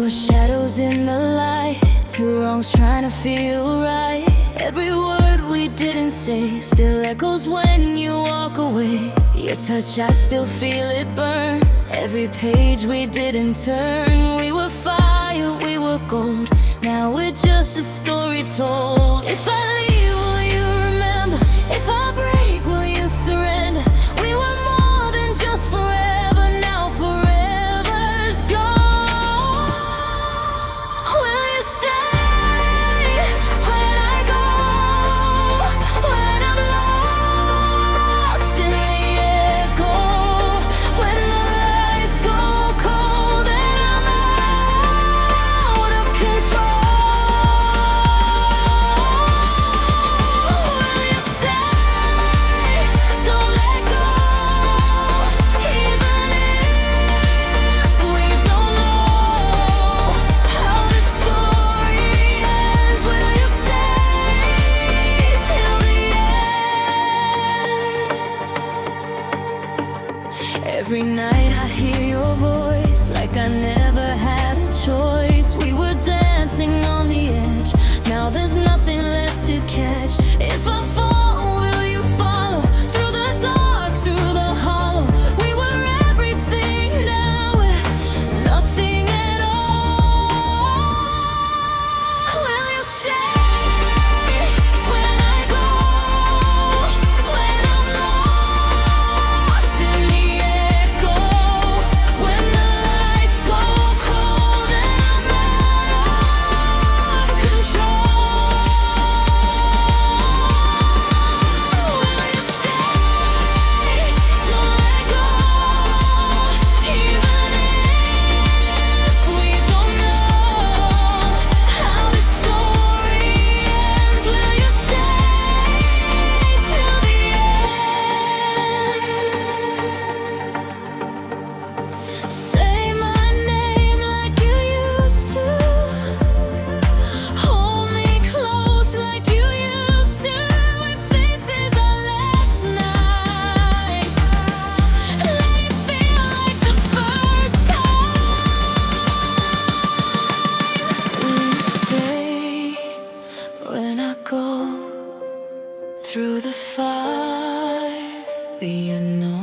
were shadows in the light, two wrongs trying to feel right. Every word we didn't say still echoes when you walk away. Your touch, I still feel it burn. Every page we didn't turn. We were fire, we were gold. Now we're just a story told. If I leave, will you remember? If I break, will you surrender? We were more than just forever. Now forever's gone. Will you stay when I go? When I'm lost in the echo, when the lights go cold and I'm out of control. Will you stay? Don't let go, even if we don't know how the story ends. Will you stay till the end? Every night I hear your voice, like I never had a choice. We were dancing on the edge, now there's nothing left to catch. If I fall, will you follow? Through the dark, through the hollow. We were everything, now we're nothing at all. Will you stay when I go? When I'm lost in the echo, when the lights go cold and I'm out of control. Will you stay? Don't let go, even if we don't know how the story ends. Will you stay till the end? Say my name like you used to. Hold me close like you used to. When faces our last night, let it feel like the first time. Will you stay when I go through the fire, the unknown?